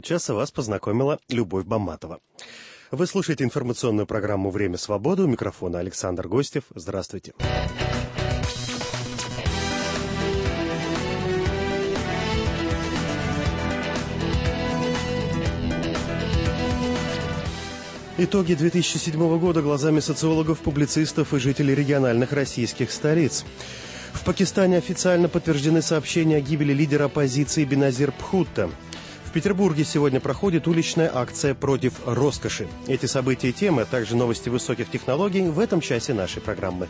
часа вас познакомила Любовь Баматова. Вы слушаете информационную программу «Время свободы». У микрофона Александр Гостев. Здравствуйте. Итоги 2007 года глазами социологов, публицистов и жителей региональных российских столиц. В Пакистане официально подтверждены сообщения о гибели лидера оппозиции Беназир Бхутто. В Петербурге сегодня проходит уличная акция против роскоши. Эти события и темы, а также новости высоких технологий в этом часе нашей программы.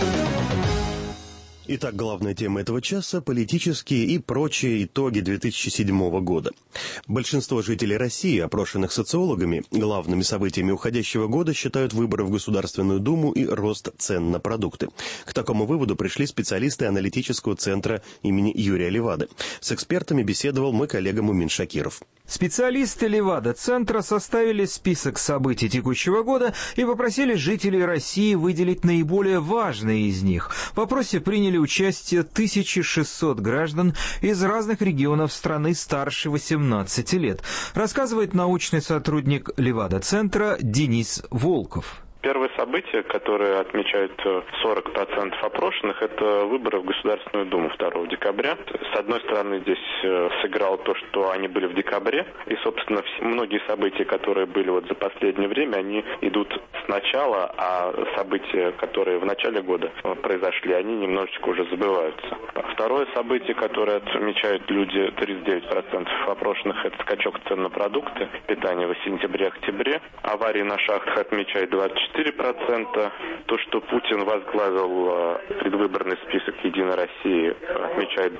Итак, главная тема этого часа – политические и прочие итоги 2007 года. Большинство жителей России, опрошенных социологами, главными событиями уходящего года считают выборы в Государственную Думу и рост цен на продукты. К такому выводу пришли специалисты аналитического центра имени Юрия Левады. С экспертами беседовал мой коллега Мумин Шакиров. Специалисты Левада-центра составили список событий текущего года и попросили жителей России выделить наиболее важные из них. В опросе приняли участие 1600 граждан из разных регионов страны старше 18 лет, рассказывает научный сотрудник Левада-центра Денис Волков. Первое событие, которое отмечают 40% опрошенных, это выборы в Государственную Думу 2 декабря. С одной стороны, здесь сыграло то, что они были в декабре, и, собственно, многие события, которые были вот за последнее время, они идут сначала, а события, которые в начале года произошли, они немножечко уже забываются. Второе событие, которое отмечают люди, 39% опрошенных, это скачок цен на продукты питания в сентябре-октябре. Аварии на шахтах отмечают 24%. То, что Путин возглавил предвыборный список «Единой России», отмечает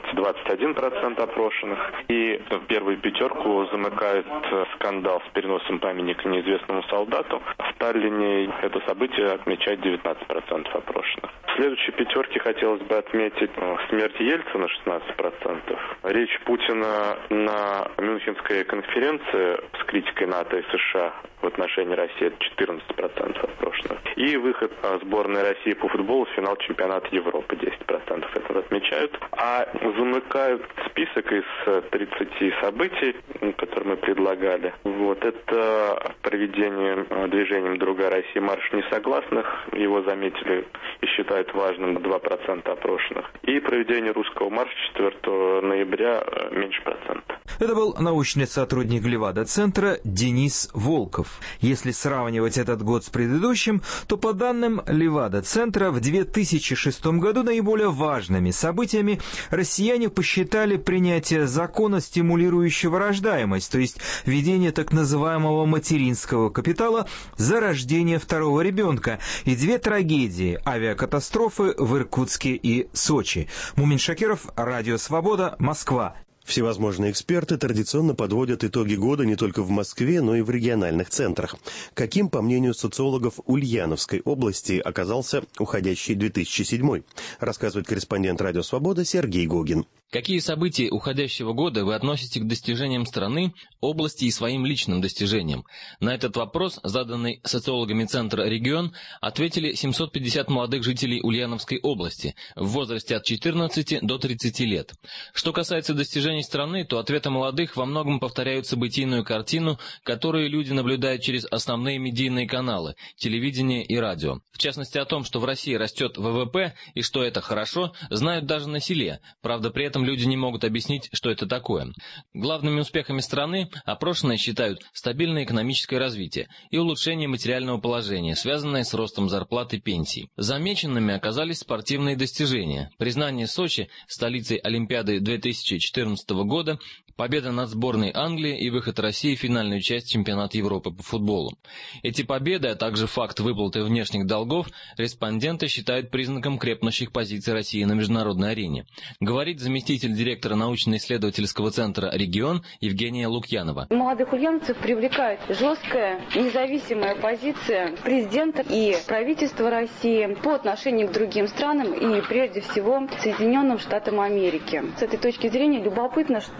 21% опрошенных. И в первую пятерку замыкает скандал с переносом памятника неизвестному солдату. В Таллине это событие отмечает 19% опрошенных. В следующей пятерке хотелось бы отметить смерть Ельцина 16%. Речь Путина на Мюнхенской конференции с критикой НАТО и США в отношении России это 14% опрошенных. И выход сборной России по футболу в финал чемпионата Европы 10% это отмечают. А замыкают список из 30 событий, которые мы предлагали. Вот это проведение движением «Другая Россия» марш несогласных. Его заметили и считают важным 2% опрошенных. И проведение русского марша 4 ноября меньше процента. Это был научный сотрудник Левада-центра Денис Волков. Если сравнивать этот год с предыдущим, то по данным Левада-центра в 2006 году наиболее важными событиями россияне посчитали принятие закона, стимулирующего рождаемость, то есть введение так называемого материнского капитала за рождение второго ребенка, и две трагедии – авиакатастрофы в Иркутске и Сочи. Мумин Шакиров, Радио Свобода, Москва. Всевозможные эксперты традиционно подводят итоги года не только в Москве, но и в региональных центрах. Каким, по мнению социологов Ульяновской области, оказался уходящий 2007, рассказывает корреспондент Радио Свобода Сергей Гогин. Какие события уходящего года вы относите к достижениям страны, области и своим личным достижениям? На этот вопрос, заданный социологами Центра «Регион», ответили 750 молодых жителей Ульяновской области в возрасте от 14 до 30 лет. Что касается достижений страны, то ответы молодых во многом повторяют событийную картину, которую люди наблюдают через основные медийные каналы – телевидение и радио. В частности, о том, что в России растет ВВП и что это хорошо, знают даже на селе. Правда, при этом люди не могут объяснить, что это такое. Главными успехами страны опрошенные считают стабильное экономическое развитие и улучшение материального положения, связанное с ростом зарплат и пенсий. Замеченными оказались спортивные достижения. Признание Сочи столицей Олимпиады 2014 года, победа над сборной Англии и выход России в финальную часть чемпионата Европы по футболу. Эти победы, а также факт выплаты внешних долгов, респонденты считают признаком крепнущих позиций России на международной арене. Говорит заместитель директора научно-исследовательского центра «Регион» Евгения Лукьянова. Молодых ульяновцев привлекает жесткая, независимая позиция президента и правительства России по отношению к другим странам и, прежде всего, Соединенным Штатам Америки. С этой точки зрения любопытно, что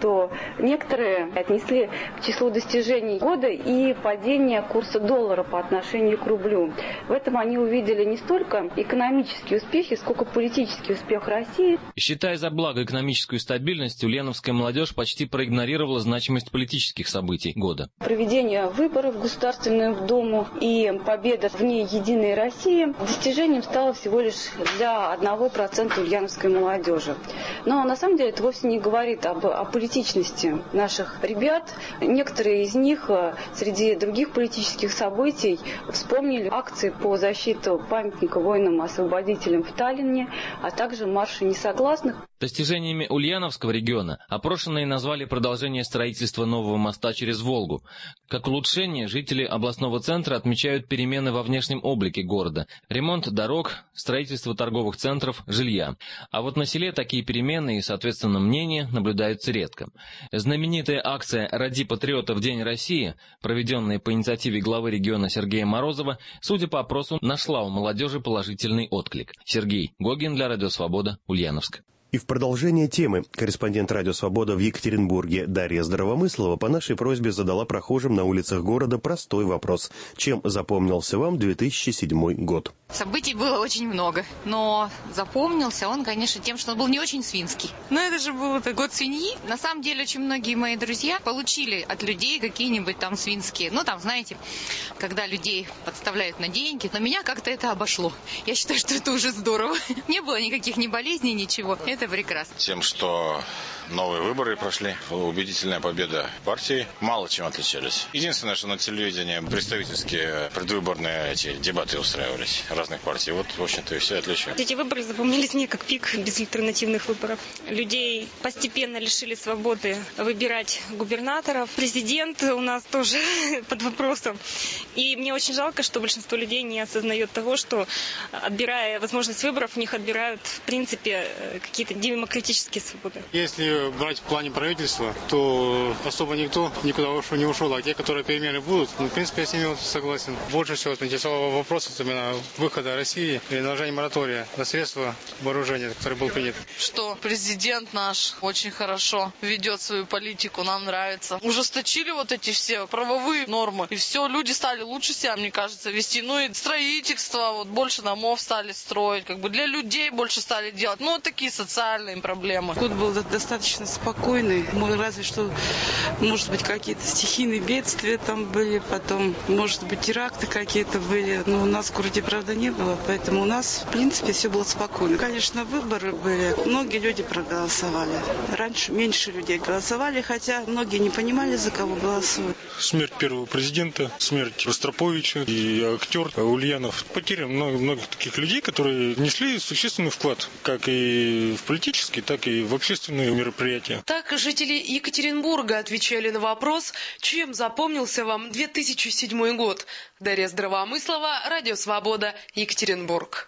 Некоторые отнесли к числу достижений года и падение курса доллара по отношению к рублю. В этом они увидели не столько экономические успехи, сколько политический успех России. Считая за благо экономическую стабильность, ульяновская молодежь почти проигнорировала значимость политических событий года. Проведение выборов в Государственную Думу и победа в ней «Единой России» достижением стало всего лишь для 1% ульяновской молодежи. Но на самом деле это вовсе не говорит о политичности наших ребят. Некоторые из них среди других политических событий вспомнили акции по защите памятника воинам-освободителям в Таллине, а также марши несогласных. Достижениями Ульяновского региона опрошенные назвали продолжение строительства нового моста через Волгу. Как улучшение, жители областного центра отмечают перемены во внешнем облике города, ремонт дорог, строительство торговых центров, жилья. А вот на селе такие перемены и, соответственно, мнения наблюдаются редко. Знаменитая акция «Ради патриота в День России», проведенная по инициативе главы региона Сергея Морозова, судя по опросу, нашла у молодежи положительный отклик. Сергей Гогин для Радио Свобода, Ульяновск. И в продолжение темы корреспондент «Радио Свобода» в Екатеринбурге Дарья Здравомыслова по нашей просьбе задала прохожим на улицах города простой вопрос. Чем запомнился вам 2007 год? Событий было очень много, но запомнился он, конечно, тем, что он был не очень свинский. Но это же был год свиньи. На самом деле, очень многие мои друзья получили от людей какие-нибудь там свинские. Ну, там, знаете, когда людей подставляют на деньги. Но меня как-то это обошло. Я считаю, что это уже здорово. Не было никаких ни болезней, ничего. Это прекрасно. Тем, что новые выборы прошли, убедительная победа партии, мало чем отличались. Единственное, что на телевидении представительские предвыборные эти дебаты устраивались разных партий. Вот, в общем-то, и все отличие. Эти выборы запомнились мне как пик безальтернативных выборов. Людей постепенно лишили свободы выбирать губернаторов. Президент у нас тоже под вопросом. И мне очень жалко, что большинство людей не осознает того, что, отбирая возможность выборов, у них отбирают, в принципе, какие-то демократические свободы. Если брать в плане правительства, то особо никто никуда не ушел. А те, которые перемены будут, в принципе, я с ними согласен. Больше всего интересовал вопрос именно выхода России и наложения моратория на средства вооружения, который был принят. Что президент наш очень хорошо ведет свою политику, нам нравится. Ужесточили вот эти все правовые нормы, и все, люди стали лучше себя, мне кажется, вести. Ну и строительство, вот больше домов стали строить, как бы для людей больше стали делать. Ну, вот такие социальные проблемы. Год был достаточно спокойный. Разве что, может быть, какие-то стихийные бедствия там были, потом, может быть, теракты какие-то были. Но у нас в городе, правда, не было, поэтому у нас, в принципе, все было спокойно. Конечно, выборы были. Многие люди проголосовали. Раньше меньше людей голосовали, хотя многие не понимали, за кого голосуют. Смерть первого президента, смерть Ростроповича и актер Ульянов. Потеря многих таких людей, которые внесли существенный вклад, как и в политический, так и в общественные мероприятия. Так жители Екатеринбурга отвечали на вопрос, чем запомнился вам 2007 год. Дарья Здравомыслова, Радио Свобода, Екатеринбург.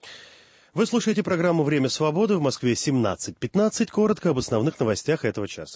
Вы слушаете программу «Время свободы», в Москве 17:15. Коротко об основных новостях этого часа.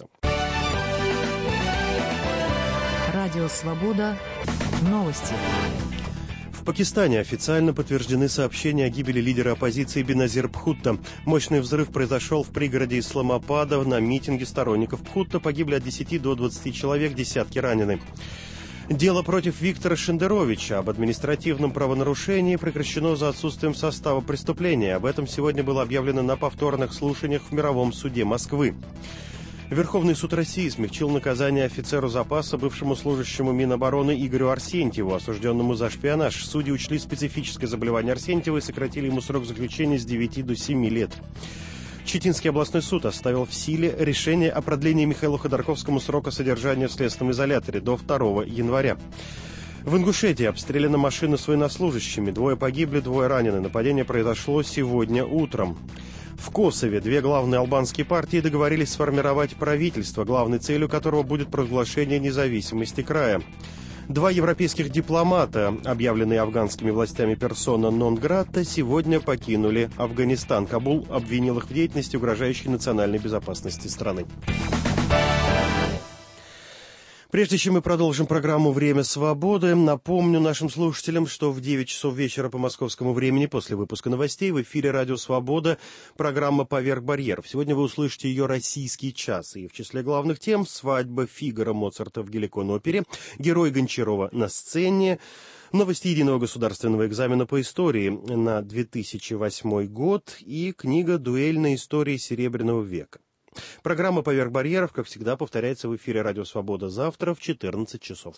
Радио Свобода. Новости. В Пакистане официально подтверждены сообщения о гибели лидера оппозиции Беназир Бхутто. Мощный взрыв произошел в пригороде Исламабада. На митинге сторонников Бхутто погибли от 10 до 20 человек, десятки ранены. Дело против Виктора Шендеровича об административном правонарушении прекращено за отсутствием состава преступления. Об этом сегодня было объявлено на повторных слушаниях в Мировом суде Москвы. Верховный суд России смягчил наказание офицеру запаса, бывшему служащему Минобороны Игорю Арсентьеву, осужденному за шпионаж. Судьи учли специфическое заболевание Арсентьева и сократили ему срок заключения с 9 до 7 лет. Читинский областной суд оставил в силе решение о продлении Михаилу Ходорковскому срока содержания в следственном изоляторе до 2 января. В Ингушетии обстреляна машина с военнослужащими. 2 погибли, 2 ранены. Нападение произошло сегодня утром. В Косове 2 главные албанские партии договорились сформировать правительство, главной целью которого будет провозглашение независимости края. 2 европейских дипломата, объявленные афганскими властями персона нон-грата, сегодня покинули Афганистан. Кабул обвинил их в деятельности, угрожающей национальной безопасности страны. Прежде чем мы продолжим программу «Время свободы», напомню нашим слушателям, что в 9 часов вечера по московскому времени после выпуска новостей в эфире «Радио Свобода» программа «Поверх барьеров». Сегодня вы услышите ее «Российский час». И в числе главных тем свадьба Фигаро Моцарта в Геликон-опере, герой Гончарова на сцене, новости единого государственного экзамена по истории на 2008 год и книга «Дуэль на истории Серебряного века». Программа «Поверх барьеров», как всегда, повторяется в эфире «Радио Свобода» завтра в 14 часов.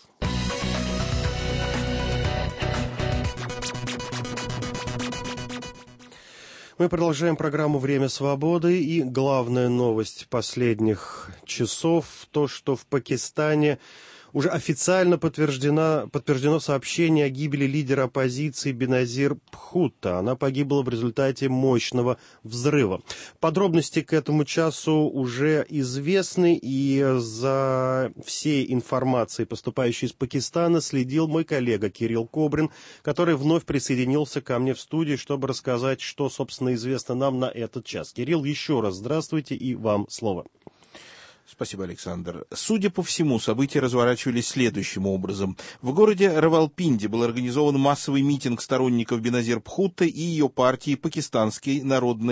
Мы продолжаем программу «Время свободы», и главная новость последних часов – то, что в Пакистане уже официально подтверждено сообщение о гибели лидера оппозиции Беназир Бхутто. Она погибла в результате мощного взрыва. Подробности к этому часу уже известны, и за всей информацией, поступающей из Пакистана, следил мой коллега Кирилл Кобрин, который вновь присоединился ко мне в студии, чтобы рассказать, что, собственно, известно нам на этот час. Кирилл, еще раз здравствуйте, и вам слово. Спасибо, Александр. Судя по всему, события разворачивались следующим образом. В городе Равалпинди был организован массовый митинг сторонников Беназир Бхутто и ее партии Пакистанской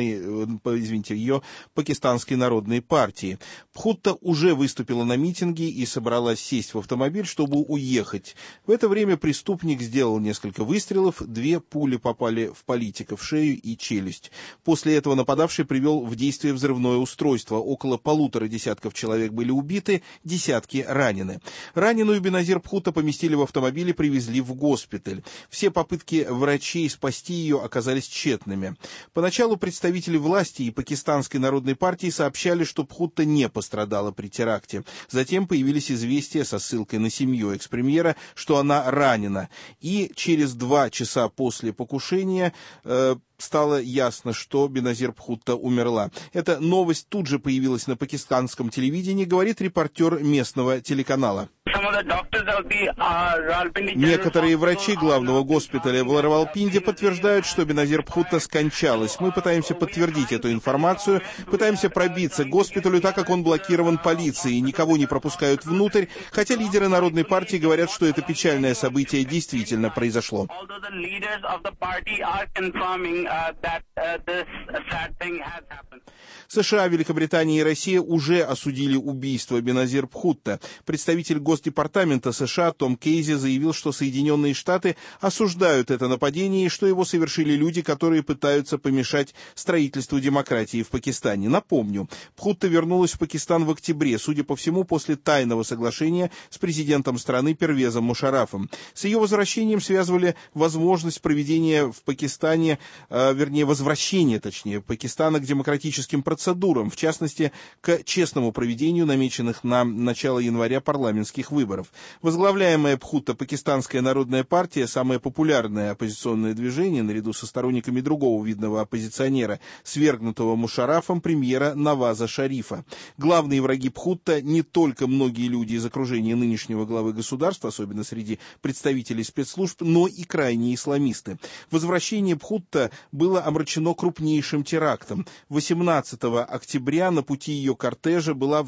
народной партии. Бхутто уже выступила на митинге и собралась сесть в автомобиль, чтобы уехать. В это время преступник сделал несколько выстрелов, 2 пули попали в политика в шею и челюсть. После этого нападавший привел в действие взрывное устройство. Около 1,5 десятков человек были убиты, десятки ранены. Раненую Беназир Бхутто поместили в автомобиль и привезли в госпиталь. Все попытки врачей спасти ее оказались тщетными. Поначалу представители власти и Пакистанской народной партии сообщали, что Бхутто не пострадала при теракте. Затем появились известия со ссылкой на семью экс-премьера, что она ранена. И через 2 часа после покушения стало ясно, что Беназир Бхутто умерла. Эта новость тут же появилась на пакистанском телевидении, говорит репортер местного телеканала. Некоторые врачи главного госпиталя в Равалпинди подтверждают, что Беназир Бхутто скончалась. Мы пытаемся подтвердить эту информацию, пытаемся пробиться к госпиталю, так как он блокирован полицией, никого не пропускают внутрь, хотя лидеры Народной партии говорят, что это печальное событие действительно произошло. США, Великобритания и Россия уже осудили убийство Беназир Бхутто. Представитель Госдепартамента США Том Кейзи заявил, что Соединенные Штаты осуждают это нападение и что его совершили люди, которые пытаются помешать строительству демократии в Пакистане. Напомню, Бхутто вернулась в Пакистан в октябре, судя по всему, после тайного соглашения с президентом страны Первезом Мушаррафом. С ее возвращением связывали возможность проведения в Пакистане, возвращения Пакистана к демократическим процедурам, в частности, к честному проведению намеченных на начало января парламентских выборов. Возглавляемая Бхутто Пакистанская народная партия, самое популярное оппозиционное движение, наряду со сторонниками другого видного оппозиционера, свергнутого Мушаррафом, премьера Наваза Шарифа. Главные враги Бхутто не только многие люди из окружения нынешнего главы государства, особенно среди представителей спецслужб, но и крайние исламисты. Возвращение Бхутто было омрачено крупнейшим терактом. 18 октября на пути ее кортежа были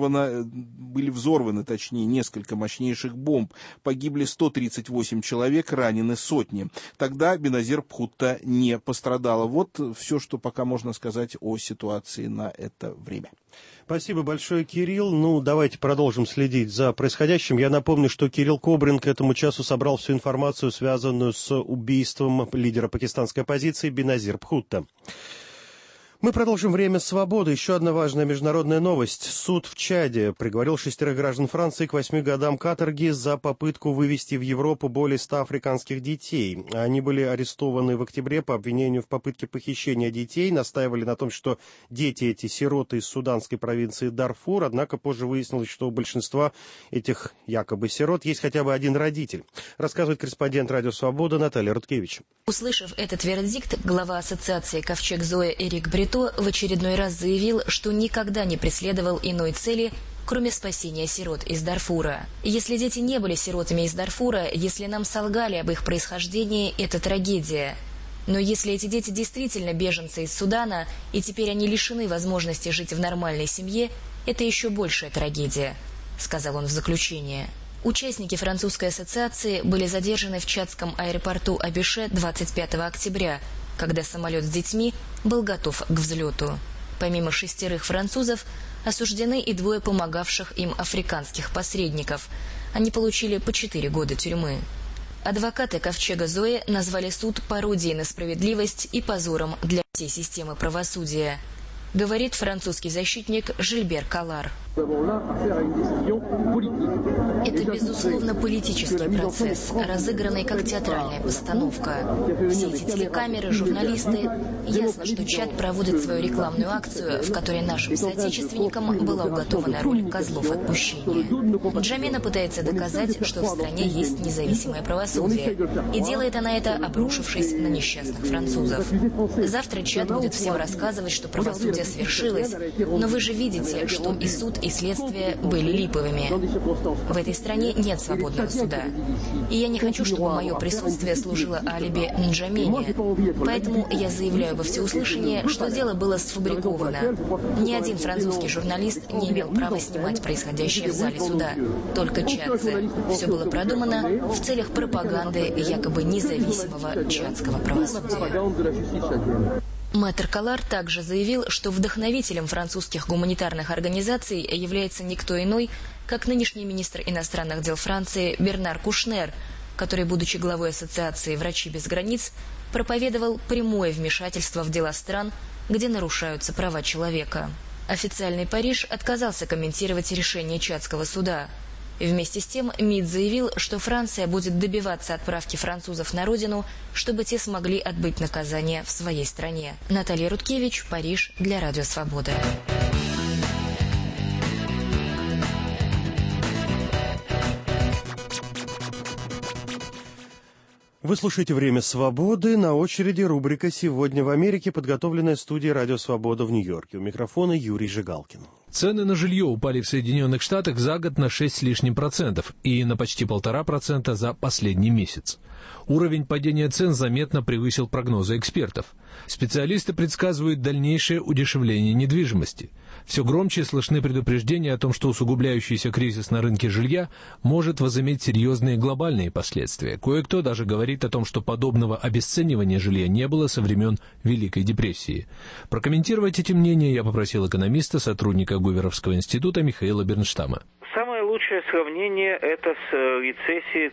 взорваны несколько мощнейших бомб. Погибли 138 человек, ранены сотни. Тогда Беназир Бхутто не пострадала. Вот все, что пока можно сказать о ситуации на это время. Спасибо большое, Кирилл. Давайте продолжим следить за происходящим. Я напомню, что Кирилл Кобрин к этому часу собрал всю информацию, связанную с убийством лидера пакистанской оппозиции Беназир Бхутто. Мы продолжим «Время свободы». Еще одна важная международная новость. Суд в Чаде приговорил 6 граждан Франции к 8 годам каторги за попытку вывести в Европу более 100 африканских детей. Они были арестованы в октябре по обвинению в попытке похищения детей. Настаивали на том, что дети эти сироты из суданской провинции Дарфур. Однако позже выяснилось, что у большинства этих якобы сирот есть хотя бы один родитель. Рассказывает корреспондент «Радио Свобода» Наталья Рудкевич. Услышав этот вердикт, глава ассоциации «Ковчег Зоя» Эрик Брито в очередной раз заявил, что никогда не преследовал иной цели, кроме спасения сирот из Дарфура. Если дети не были сиротами из Дарфура, если нам солгали об их происхождении, это трагедия. Но если эти дети действительно беженцы из Судана, и теперь они лишены возможности жить в нормальной семье, это еще большая трагедия. сказал он в заключение. Участники французской ассоциации были задержаны в чадском аэропорту Абише 25 октября, когда самолет с детьми был готов к взлету. Помимо 6 французов, осуждены и 2 помогавших им африканских посредников. Они получили по 4 года тюрьмы. Адвокаты Ковчега Зои назвали суд пародией на справедливость и позором для всей системы правосудия, говорит французский защитник Жильбер Каллар. Это, безусловно, политический процесс, разыгранный как театральная постановка. Все эти телекамеры, журналисты. Ясно, что Чад проводит свою рекламную акцию, в которой нашим соотечественникам была уготована роль козлов отпущения. Нджамена пытается доказать, что в стране есть независимое правосудие. И делает она это, обрушившись на несчастных французов. Завтра Чад будет всем рассказывать, что правосудие свершилось, но вы же видите, что и суд, и следствие были липовыми. В этой стране нет свободного суда. И я не хочу, чтобы мое присутствие служило алиби Нджамене. Поэтому я заявляю во всеуслышание, что дело было сфабриковано. Ни один французский журналист не имел права снимать происходящее в зале суда. Только чадцы. Все было продумано в целях пропаганды якобы независимого чадского правосудия. Мэтр Каллар также заявил, что вдохновителем французских гуманитарных организаций является никто иной, как нынешний министр иностранных дел Франции Бернар Кушнер, который, будучи главой ассоциации «Врачи без границ», проповедовал прямое вмешательство в дела стран, где нарушаются права человека. Официальный Париж отказался комментировать решение Чадского суда. Вместе с тем МИД заявил, что Франция будет добиваться отправки французов на родину, чтобы те смогли отбыть наказание в своей стране. Наталья Рудкевич, Париж, для Радио Свобода. Вы слушаете «Время свободы». На очереди рубрика «Сегодня в Америке», подготовленная студией «Радио Свобода» в Нью-Йорке. У микрофона Юрий Жигалкин. Цены на жилье упали в Соединенных Штатах за год на 6 с лишним процентов и на почти 1,5% за последний месяц. Уровень падения цен заметно превысил прогнозы экспертов. Специалисты предсказывают дальнейшее удешевление недвижимости. Все громче слышны предупреждения о том, что усугубляющийся кризис на рынке жилья может возыметь серьезные глобальные последствия. Кое-кто даже говорит о том, что подобного обесценивания жилья не было со времен Великой депрессии. Прокомментировать эти мнения я попросил экономиста, сотрудника Гуверовского института Михаила Бернштама. Самое лучшее сравнение – это с рецессией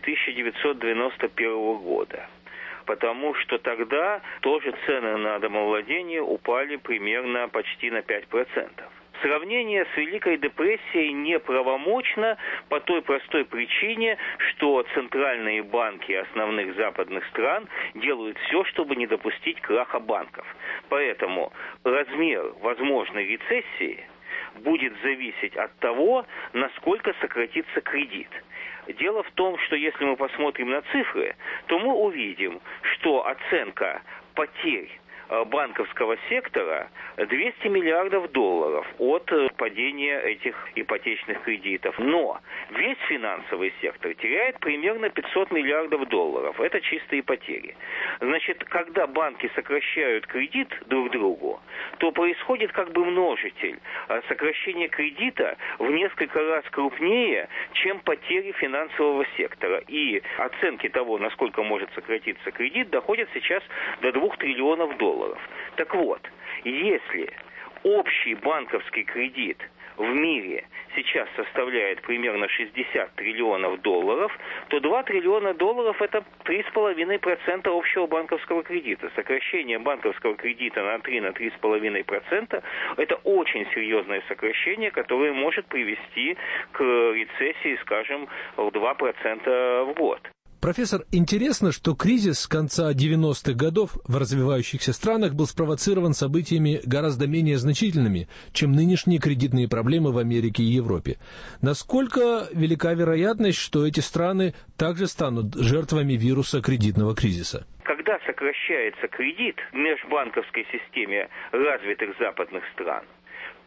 1991 года. Потому что тогда тоже цены на домовладение упали примерно почти на 5%. Сравнение с Великой депрессией неправомочно по той простой причине, что центральные банки основных западных стран делают все, чтобы не допустить краха банков. Поэтому размер возможной рецессии будет зависеть от того, насколько сократится кредит. Дело в том, что если мы посмотрим на цифры, то мы увидим, что оценка потерь банковского сектора 200 миллиардов долларов от падения этих ипотечных кредитов. Но весь финансовый сектор теряет примерно 500 миллиардов долларов. Это чистые потери. Значит, когда банки сокращают кредит друг другу, то происходит как бы множитель. Сокращение кредита в несколько раз крупнее, чем потери финансового сектора. И оценки того, насколько может сократиться кредит, доходят сейчас до 2 триллионов долларов. Так вот, если общий банковский кредит в мире сейчас составляет примерно 60 триллионов долларов, то 2 триллиона долларов – это 3,5% общего банковского кредита. Сокращение банковского кредита на 3,5% – это очень серьезное сокращение, которое может привести к рецессии, скажем, в 2% в год. Профессор, интересно, что кризис с конца 90-х годов в развивающихся странах был спровоцирован событиями гораздо менее значительными, чем нынешние кредитные проблемы в Америке и Европе. Насколько велика вероятность, что эти страны также станут жертвами вируса кредитного кризиса? Когда сокращается кредит в межбанковской системе развитых западных стран,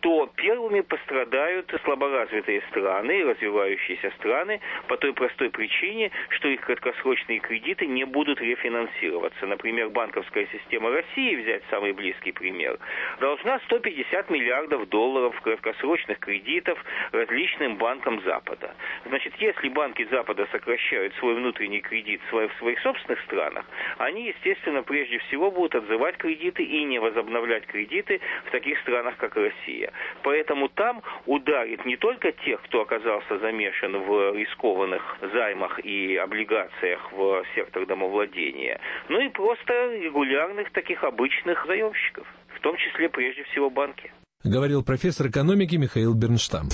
то первыми пострадают слаборазвитые страны и развивающиеся страны по той простой причине, что их краткосрочные кредиты не будут рефинансироваться. Например, банковская система России, взять самый близкий пример, должна 150 миллиардов долларов краткосрочных кредитов различным банкам Запада. Значит, если банки Запада сокращают свой внутренний кредит в своих собственных странах, они, естественно, прежде всего будут отзывать кредиты и не возобновлять кредиты в таких странах, как Россия. Поэтому там ударит не только тех, кто оказался замешан в рискованных займах и облигациях в сектор домовладения, но и просто регулярных таких обычных заемщиков, в том числе прежде всего банки. Говорил профессор экономики Михаил Бернштам.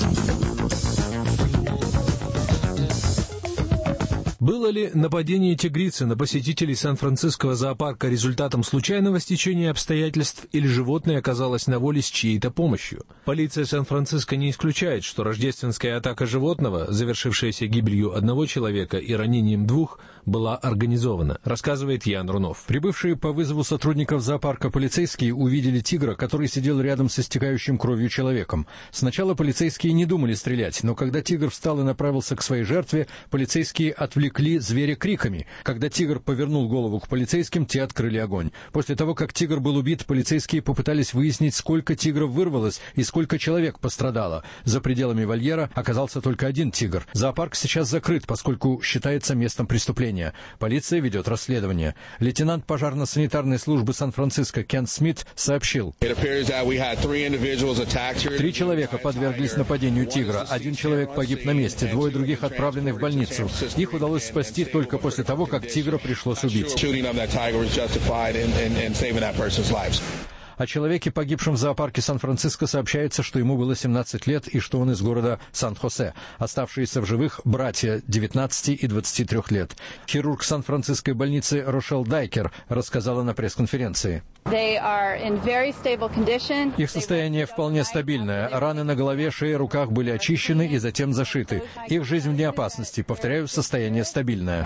Было ли нападение тигрицы на посетителей Сан-Франциского зоопарка результатом случайного стечения обстоятельств или животное оказалось на воле с чьей-то помощью? Полиция Сан-Франциско не исключает, что рождественская атака животного, завершившаяся гибелью одного человека и ранением двух, была организована, рассказывает Ян Рунов. Прибывшие по вызову сотрудников зоопарка полицейские увидели тигра, который сидел рядом с истекающим кровью человеком. Сначала полицейские не думали стрелять, но когда тигр встал и направился к своей жертве, полицейские отвлекли зверя криками. Когда тигр повернул голову к полицейским, те открыли огонь. После того, как тигр был убит, полицейские попытались выяснить, сколько тигров вырвалось и сколько человек пострадало. За пределами вольера оказался только один тигр. Зоопарк сейчас закрыт, поскольку считается местом преступления. Полиция ведет расследование. Лейтенант пожарно-санитарной службы Сан-Франциско Кент Смит сообщил: 3 человека подверглись нападению тигра. 1 человек погиб на месте, 2 других отправлены в больницу. Их удалось спасти только после того, как тигра пришлось убить. О человеке, погибшем в зоопарке Сан-Франциско, сообщается, что ему было 17 лет и что он из города Сан-Хосе. Оставшиеся в живых братья 19 и 23 лет. Хирург Сан-Франциской больницы Рошел Дайкер рассказала на пресс-конференции. Их состояние вполне стабильное. Раны на голове, шее, руках были очищены и затем зашиты. Их жизнь вне опасности. Повторяю, состояние стабильное.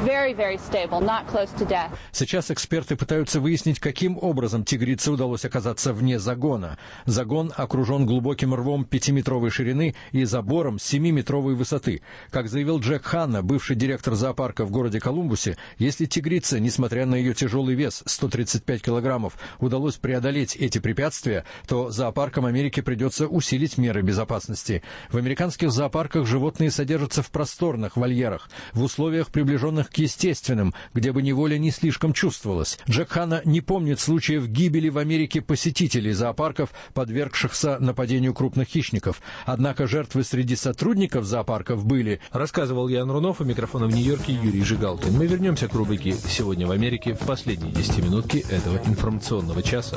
Сейчас эксперты пытаются выяснить, каким образом тигрице удалось оказаться вне загона. Загон окружен глубоким рвом 5-метровой ширины и забором 7-метровой высоты. Как заявил Джек Ханна, бывший директор зоопарка в городе Колумбусе, если тигрице, несмотря на ее тяжелый вес 135 килограммов, удалось преодолеть эти препятствия, то зоопаркам Америки придется усилить меры безопасности. В американских зоопарках животные содержатся в просторных вольерах, в условиях, приближенных к естественным, где бы неволя не слишком чувствовалась. Джек Ханна не помнит случаев гибели в Америке посетителей зоопарков, подвергшихся нападению крупных хищников. Однако жертвы среди сотрудников зоопарков были, рассказывал Ян Рунов, у микрофона в Нью-Йорке Юрий Жигалкин. Мы вернемся к рубрике «Сегодня в Америке» в последние 10-минутки этого информационного часа.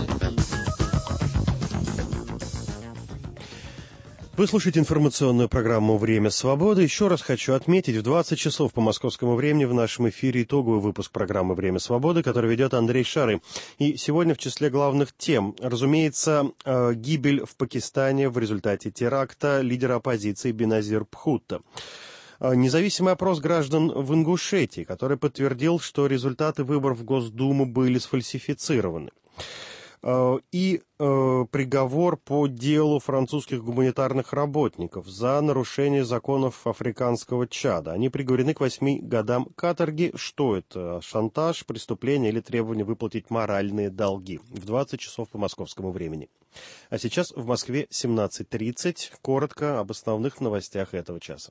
Вы слушаете информационную программу «Время свободы». Еще раз хочу отметить, в 20 часов по московскому времени в нашем эфире итоговый выпуск программы «Время свободы», который ведет Андрей Шары. И сегодня в числе главных тем, разумеется, гибель в Пакистане в результате теракта лидера оппозиции Беназир Бхутто. Независимый опрос граждан в Ингушетии, который подтвердил, что результаты выборов в Госдуму были сфальсифицированы. И приговор по делу французских гуманитарных работников за нарушение законов африканского Чада. Они приговорены к 8 годам каторги. Что это? Шантаж, преступление или требование выплатить моральные долги? В 20 часов по московскому времени. А сейчас в Москве 17:30. Коротко об основных новостях этого часа.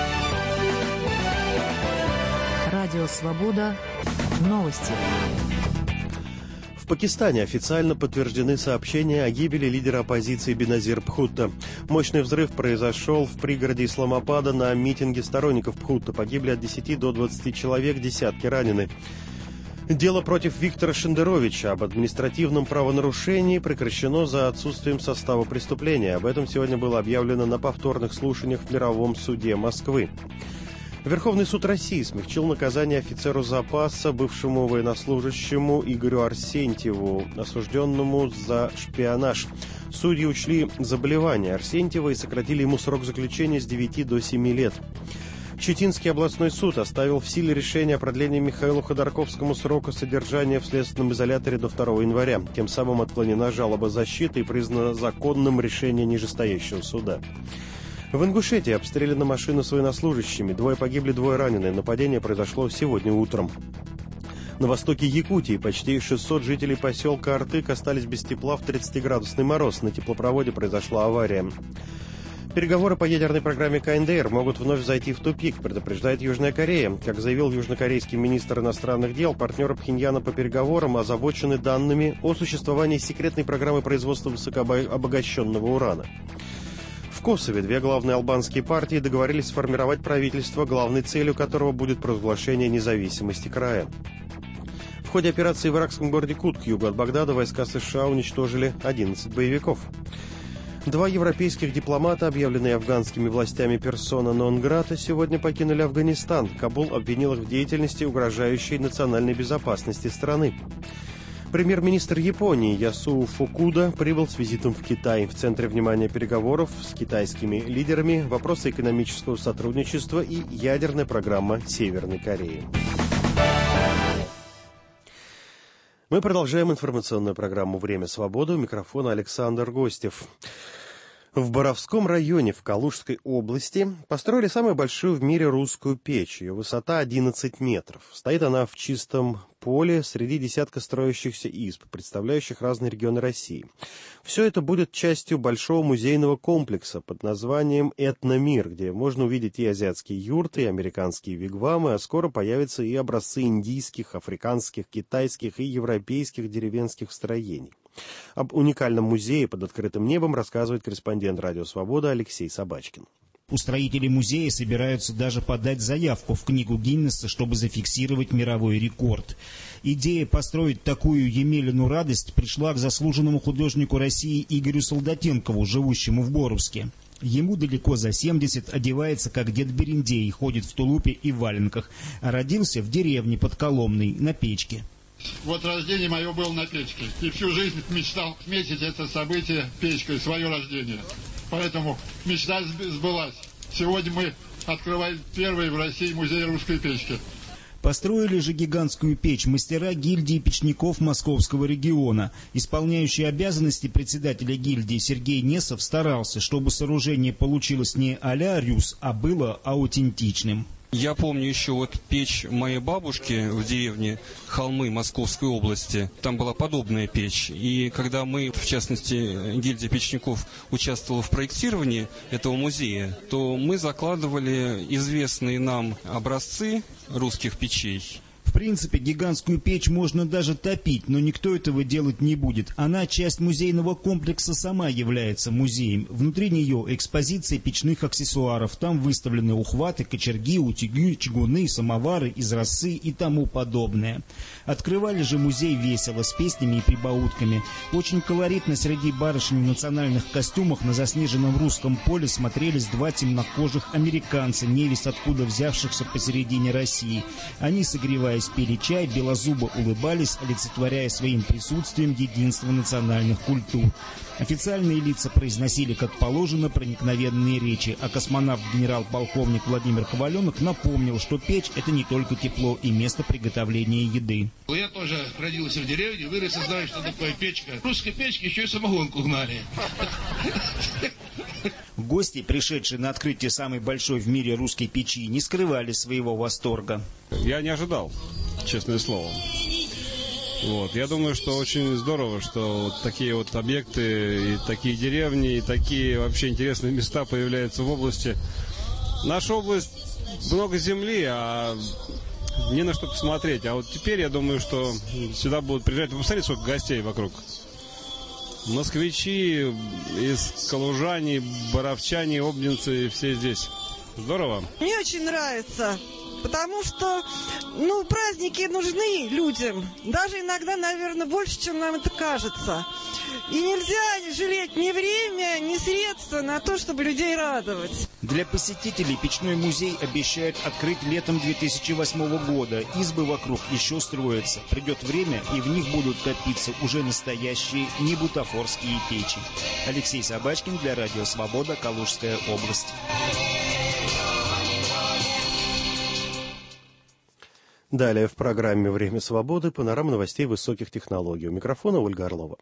Радио «Свобода». Новости. В Пакистане официально подтверждены сообщения о гибели лидера оппозиции Беназир Бхутто. Мощный взрыв произошел в пригороде Исламабада на митинге сторонников Бхутто. Погибли от 10 до 20 человек, десятки ранены. Дело против Виктора Шендеровича об административном правонарушении прекращено за отсутствием состава преступления. Об этом сегодня было объявлено на повторных слушаниях в Мировом суде Москвы. Верховный суд России смягчил наказание офицеру запаса, бывшему военнослужащему Игорю Арсентьеву, осужденному за шпионаж. Судьи учли заболевание Арсентьева и сократили ему срок заключения с 9 до 7 лет. Читинский областной суд оставил в силе решение о продлении Михаилу Ходорковскому срока содержания в следственном изоляторе до 2 января. Тем самым отклонена жалоба защиты и признано законным решение нижестоящего суда. В Ингушетии обстреляна машина с военнослужащими. 2 погибли, 2 ранены. Нападение произошло сегодня утром. На востоке Якутии почти 600 жителей поселка Артык остались без тепла в 30-градусный мороз. На теплопроводе произошла авария. Переговоры по ядерной программе КНДР могут вновь зайти в тупик, предупреждает Южная Корея. Как заявил южнокорейский министр иностранных дел, партнеры Пхеньяна по переговорам озабочены данными о существовании секретной программы производства высокообогащенного урана. В Косове 2 главные албанские партии договорились сформировать правительство, главной целью которого будет провозглашение независимости края. В ходе операции в иракском городе Кут к югу от Багдада войска США уничтожили 11 боевиков. 2 европейских дипломата, объявленные афганскими властями персона нон-грата, сегодня покинули Афганистан. Кабул обвинил их в деятельности, угрожающей национальной безопасности страны. Премьер-министр Японии Ясуо Фукуда прибыл с визитом в Китай. В центре внимания переговоров с китайскими лидерами вопросы экономического сотрудничества и ядерная программа Северной Кореи. Мы продолжаем информационную программу «Время свободы». У микрофона Александр Гостев. В Боровском районе в Калужской области построили самую большую в мире русскую печь. Ее высота 11 метров. Стоит она в чистом поле среди десятка строящихся изб, представляющих разные регионы России. Все это будет частью большого музейного комплекса под названием «Этномир», где можно увидеть и азиатские юрты, и американские вигвамы, а скоро появятся и образцы индийских, африканских, китайских и европейских деревенских строений. Об уникальном музее под открытым небом рассказывает корреспондент «Радио Свобода» Алексей Собачкин. Устроители музея собираются даже подать заявку в книгу Гиннесса, чтобы зафиксировать мировой рекорд. Идея построить такую Емелину радость пришла к заслуженному художнику России Игорю Солдатенкову, живущему в Боровске. Ему далеко за 70, одевается как дед Берендей, ходит в тулупе и валенках, а родился в деревне под Коломной на печке. Вот рождение мое было на печке. И всю жизнь мечтал отметить это событие печкой, свое рождение. Поэтому мечта сбылась. Сегодня мы открываем первый в России музей русской печки. Построили же гигантскую печь мастера гильдии печников Московского региона. Исполняющий обязанности председателя гильдии Сергей Несов старался, чтобы сооружение получилось не а-ля Рюс, а было аутентичным. Я помню еще вот печь моей бабушки в деревне Холмы Московской области. Там была подобная печь. И когда мы, в частности, гильдия печников, участвовала в проектировании этого музея, то мы закладывали известные нам образцы русских печей. В принципе, гигантскую печь можно даже топить, но никто этого делать не будет. Она часть музейного комплекса сама является музеем. Внутри нее экспозиция печных аксессуаров. Там выставлены ухваты, кочерги, утюги, чугуны, самовары из росы и тому подобное. Открывали же музей весело, с песнями и прибаутками. Очень колоритно среди барышень в национальных костюмах на заснеженном русском поле смотрелись 2 темнокожих американца, невесть откуда взявшихся посередине России. Они, согреваясь, пили чай, белозубо улыбались, олицетворяя своим присутствием единство национальных культур. Официальные лица произносили, как положено, проникновенные речи, а космонавт генерал-полковник Владимир Коваленок напомнил, что печь – это не только тепло и место приготовления еды. Я тоже родился в деревне, вырос и знаю, что такое печка. В русской печке еще и самогонку гнали. Гости, пришедшие на открытие самой большой в мире русской печи, не скрывали своего восторга. Я не ожидал, честное слово. Я думаю, что очень здорово, что вот такие вот объекты, и такие деревни, и такие вообще интересные места появляются в области. Наша область много земли, а не на что посмотреть. А вот теперь я думаю, что сюда будут приезжать. Вы посмотрите, сколько гостей вокруг. Москвичи, из калужане, боровчане, обнинцы, все здесь. Здорово. Мне очень нравится. Потому что, праздники нужны людям. Даже иногда, наверное, больше, чем нам это кажется. И нельзя жалеть ни время, ни средства на то, чтобы людей радовать. Для посетителей печной музей обещают открыть летом 2008 года. Избы вокруг еще строятся. Придет время, и в них будут топиться уже настоящие, не бутафорские печи. Алексей Собачкин для Радио Свобода, Калужская область. Далее в программе «Время свободы» панорама новостей высоких технологий. У микрофона Ольга Орлова.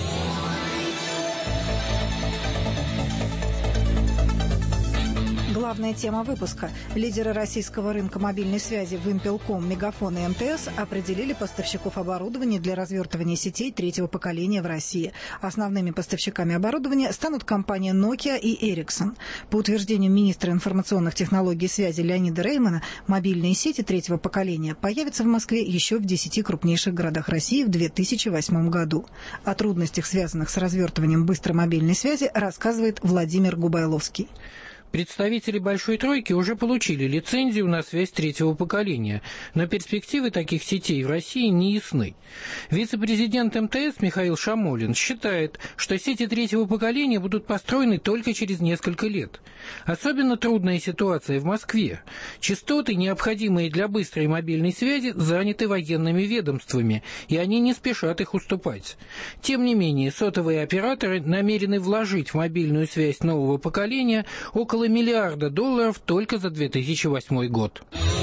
Главная тема выпуска. Лидеры российского рынка мобильной связи Вимпелком, Мегафон и МТС определили поставщиков оборудования для развертывания сетей третьего поколения в России. Основными поставщиками оборудования станут компании Nokia и Ericsson. По утверждению министра информационных технологий и связи Леонида Реймана, мобильные сети третьего поколения появятся в Москве еще в 10 крупнейших городах России в 2008 году. О трудностях, связанных с развертыванием быстрой мобильной связи, рассказывает Владимир Губайловский. Представители «Большой тройки» уже получили лицензию на связь третьего поколения, но перспективы таких сетей в России не ясны. Вице-президент МТС Михаил Шамолин считает, что сети третьего поколения будут построены только через несколько лет. Особенно трудная ситуация в Москве. Частоты, необходимые для быстрой мобильной связи, заняты военными ведомствами, и они не спешат их уступать. Тем не менее, сотовые операторы намерены вложить в мобильную связь нового поколения около $1 миллиарда только за 2008 год.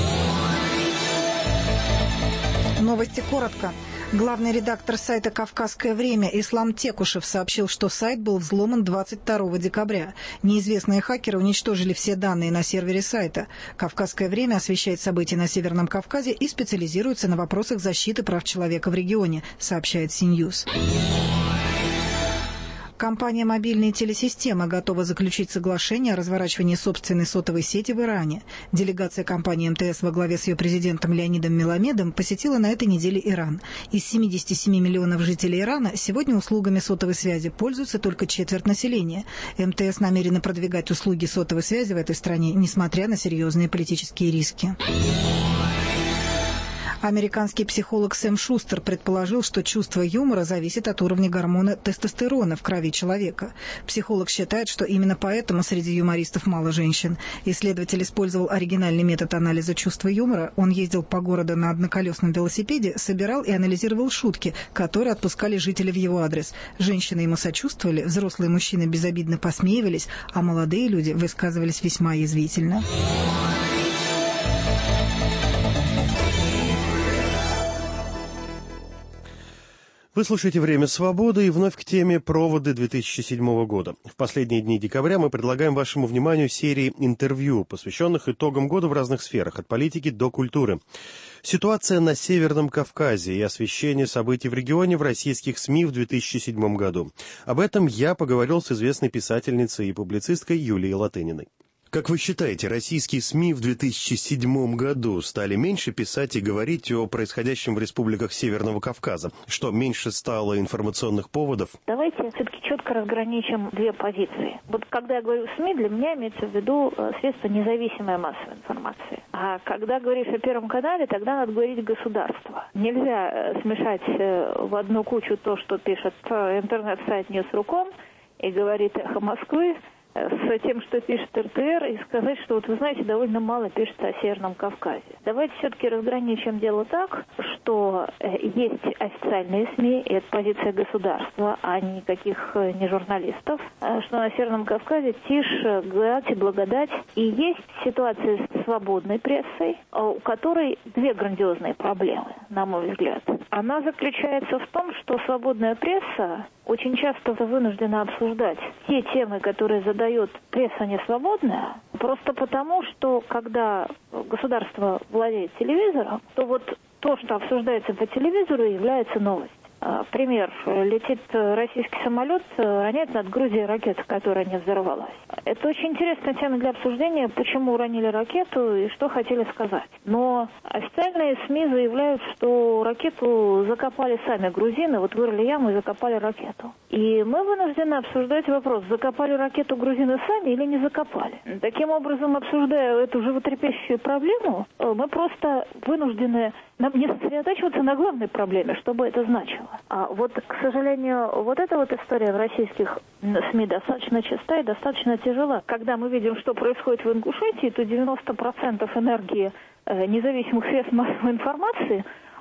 Новости коротко. Главный редактор сайта «Кавказское время» Ислам Текушев сообщил, что сайт был взломан 22 декабря. Неизвестные хакеры уничтожили все данные на сервере сайта. «Кавказское время» освещает события на Северном Кавказе и специализируется на вопросах защиты прав человека в регионе, сообщает CNews. Компания «Мобильные телесистемы» готова заключить соглашение о разворачивании собственной сотовой сети в Иране. Делегация компании МТС во главе с ее президентом Леонидом Меламедом посетила на этой неделе Иран. Из 77 миллионов жителей Ирана сегодня услугами сотовой связи пользуются только четверть населения. МТС намерена продвигать услуги сотовой связи в этой стране, несмотря на серьезные политические риски. Американский психолог Сэм Шустер предположил, что чувство юмора зависит от уровня гормона тестостерона в крови человека. Психолог считает, что именно поэтому среди юмористов мало женщин. Исследователь использовал оригинальный метод анализа чувства юмора. Он ездил по городу на одноколесном велосипеде, собирал и анализировал шутки, которые отпускали жители в его адрес. Женщины ему сочувствовали, взрослые мужчины безобидно посмеивались, а молодые люди высказывались весьма язвительно. Вы слушаете «Время свободы» и вновь к теме «Проводы 2007 года». В последние дни декабря мы предлагаем вашему вниманию серии интервью, посвященных итогам года в разных сферах, от политики до культуры. Ситуация на Северном Кавказе и освещение событий в регионе в российских СМИ в 2007 году. Об этом я поговорил с известной писательницей и публицисткой Юлией Латыниной. Как вы считаете, российские СМИ в 2007 году стали меньше писать и говорить о происходящем в республиках Северного Кавказа? Что, меньше стало информационных поводов? Давайте все-таки четко разграничим две позиции. Вот когда я говорю СМИ, для меня имеется в виду средства независимой массовой информации. А когда говоришь о Первом канале, тогда надо говорить государство. Нельзя смешать в одну кучу то, что пишет интернет-сайт Ньюс.ру и говорит «Эхо Москвы», с тем, что пишет РТР, и сказать, что, вот вы знаете, довольно мало пишется о Северном Кавказе. Давайте все-таки разграничим дело так, что есть официальные СМИ, и это позиция государства, а никаких не журналистов, что на Северном Кавказе тишь, гладь и благодать. И есть ситуация с свободной прессой, у которой две грандиозные проблемы, на мой взгляд. Она заключается в том, что свободная пресса очень часто вынуждена обсуждать те темы, которые задает пресса несвободная, просто потому, что когда государство владеет телевизором, то вот то, что обсуждается по телевизору, является новостью. Пример. Летит российский самолет, роняет над Грузией ракету, которая не взорвалась. Это очень интересная тема для обсуждения, почему уронили ракету и что хотели сказать. Но официальные СМИ заявляют, что ракету закопали сами грузины, вот вырыли яму и закопали ракету. И мы вынуждены обсуждать вопрос, закопали ракету грузины сами или не закопали. Таким образом, обсуждая эту животрепещущую проблему, мы просто вынуждены не сосредотачиваться на главной проблеме, что бы это значило. А вот, к сожалению, вот эта вот история в российских СМИ достаточно частая и достаточно тяжела. Когда мы видим, что происходит в Ингушетии, то 90% энергии независимых средств массовой информации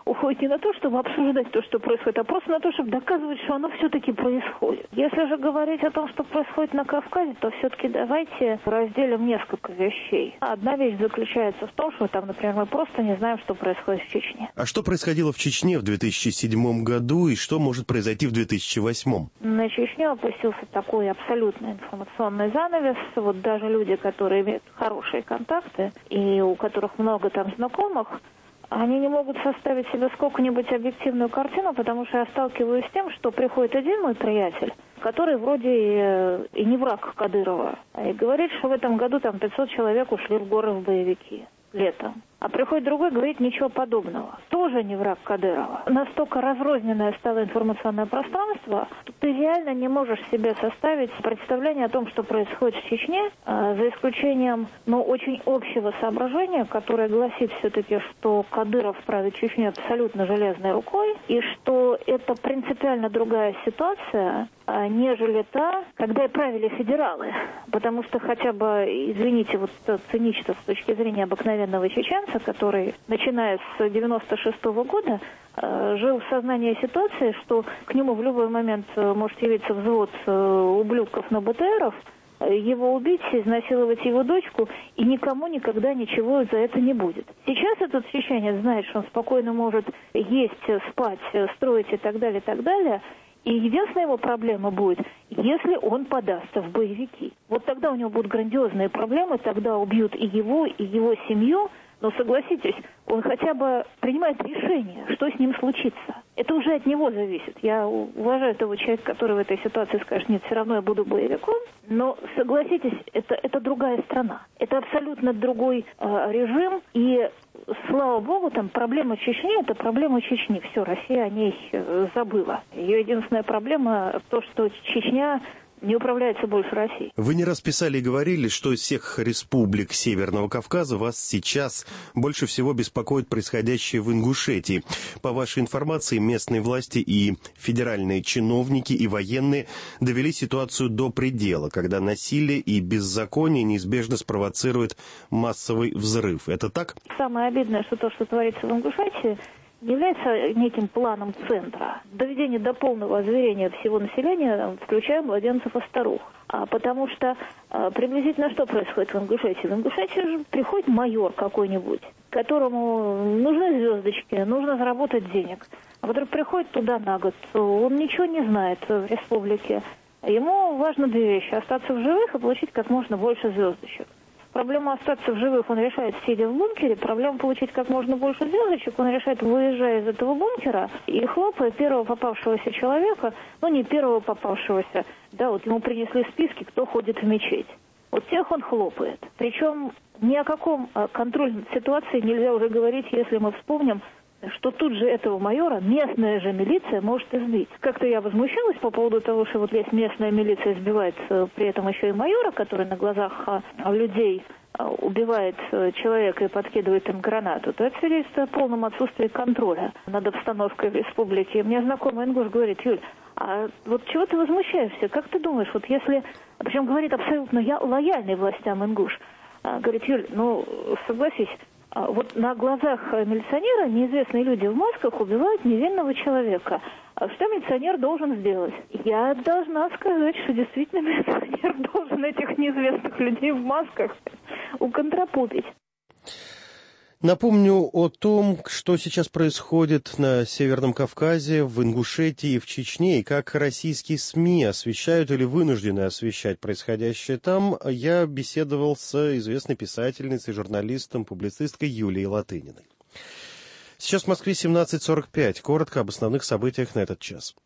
уходит не на то, чтобы обсуждать то, что происходит, а просто на то, чтобы доказывать, что оно все-таки происходит. Если же говорить о том, что происходит на Кавказе, то все-таки давайте разделим несколько вещей. Одна вещь заключается в том, что там, например, мы просто не знаем, что происходит в Чечне. А что происходило в Чечне в 2007 году и что может произойти в 2008? На Чечню опустился такой абсолютно информационный занавес. Вот даже люди, которые имеют хорошие контакты и у которых много там знакомых, они не могут составить себе сколько-нибудь объективную картину, потому что я сталкиваюсь с тем, что приходит один мой приятель, который вроде и не враг Кадырова, и говорит, что в этом году там 500 человек ушли в горы в боевики летом. А приходит другой, говорит, ничего подобного. Тоже не враг Кадырова. Настолько разрозненное стало информационное пространство, что ты реально не можешь себе составить представление о том, что происходит в Чечне, за исключением, очень общего соображения, которое гласит все-таки, что Кадыров правит Чечней абсолютно железной рукой, и что это принципиально другая ситуация, нежели та, когда и правили федералы. Потому что хотя бы, извините, вот цинично с точки зрения обыкновенного чеченца, который, начиная с 96-го года, жил в сознании ситуации, что к нему в любой момент может явиться взвод ублюдков на БТРов, его убить, изнасиловать его дочку, и никому никогда ничего за это не будет. Сейчас этот чеченец знает, что он спокойно может есть, спать, строить и так далее, и так далее. И единственная его проблема будет, если он подастся в боевики. Вот тогда у него будут грандиозные проблемы, тогда убьют и его семью. Но согласитесь, он хотя бы принимает решение, что с ним случится. Это уже от него зависит. Я уважаю того человека, который в этой ситуации скажет, нет, все равно я буду боевиком. Но согласитесь, это другая страна. Это абсолютно другой режим. И, слава богу, там проблема Чечни – это проблема Чечни. Все, Россия о ней забыла. Ее единственная проблема – то, что Чечня не управляется больше Россией. Вы не раз писали и говорили, что из всех республик Северного Кавказа вас сейчас больше всего беспокоит происходящее в Ингушетии. По вашей информации, местные власти и федеральные чиновники и военные довели ситуацию до предела, когда насилие и беззаконие неизбежно спровоцирует массовый взрыв. Это так? Самое обидное, что то, что творится в Ингушетии, является неким планом центра. Доведение до полного озверения всего населения, включая младенцев и старух. Потому что приблизительно что происходит в Ингушетии? В Ингушетии же приходит майор какой-нибудь, которому нужны звездочки, нужно заработать денег. А который приходит туда на год, он ничего не знает в республике. Ему важно две вещи – остаться в живых и получить как можно больше звездочек. Проблему остаться в живых он решает, сидя в бункере. Проблему получить как можно больше звездочек он решает, выезжая из этого бункера и хлопая первого попавшегося человека, не первого попавшегося, вот ему принесли списки, кто ходит в мечеть. Вот тех он хлопает. Причем ни о каком контроле над ситуацией нельзя уже говорить, если мы вспомним, что тут же этого майора местная же милиция может избить. Как-то я возмущалась по поводу того, что вот есть местная милиция избивает при этом еще и майора, который на глазах людей убивает человека и подкидывает им гранату. То это свидетельствует о полном отсутствии контроля над обстановкой в республике. И мне знакомый ингуш говорит: Юль, а вот чего ты возмущаешься? Как ты думаешь, вот если... Причем говорит абсолютно лояльный властям ингуш. Говорит: Юль, согласись, вот на глазах милиционера неизвестные люди в масках убивают невинного человека. А что милиционер должен сделать? Я должна сказать, что действительно милиционер должен этих неизвестных людей в масках уконтрапупить. Напомню о том, что сейчас происходит на Северном Кавказе, в Ингушетии и в Чечне, и как российские СМИ освещают или вынуждены освещать происходящее там. Я беседовал с известной писательницей, журналистом, публицисткой Юлией Латыниной. Сейчас в Москве 17:45. Коротко об основных событиях на этот час.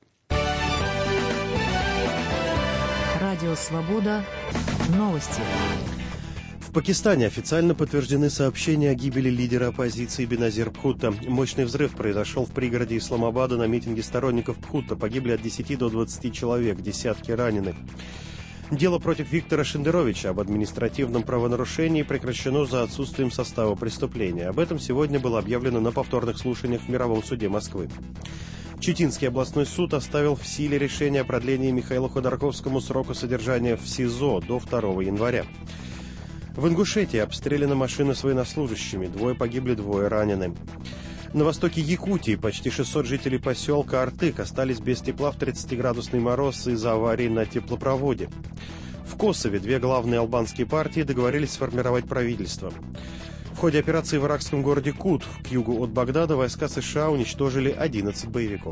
Радио «Свобода». Новости. В Пакистане официально подтверждены сообщения о гибели лидера оппозиции Беназир Бхутто. Мощный взрыв произошел в пригороде Исламабада на митинге сторонников Бхутто. Погибли от 10 до 20 человек, десятки ранены. Дело против Виктора Шендеровича об административном правонарушении прекращено за отсутствием состава преступления. Об этом сегодня было объявлено на повторных слушаниях в Мировом суде Москвы. Читинский областной суд оставил в силе решение о продлении Михаилу Ходорковскому срока содержания в СИЗО до 2 января. В Ингушетии обстреляна машина с военнослужащими. 2 погибли, 2 ранены. На востоке Якутии почти 600 жителей поселка Артык остались без тепла в 30-градусный мороз из-за аварии на теплопроводе. В Косове две главные албанские партии договорились сформировать правительство. В ходе операции в иракском городе Кут, к югу от Багдада, войска США уничтожили 11 боевиков.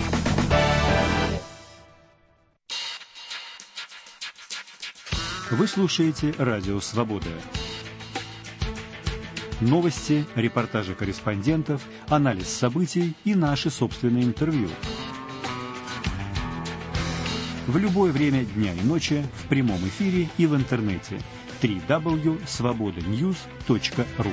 Вы слушаете «Радио Свобода». Новости, репортажи корреспондентов, анализ событий и наши собственные интервью. В любое время дня и ночи, в прямом эфире и в интернете. www.svobodanews.ru.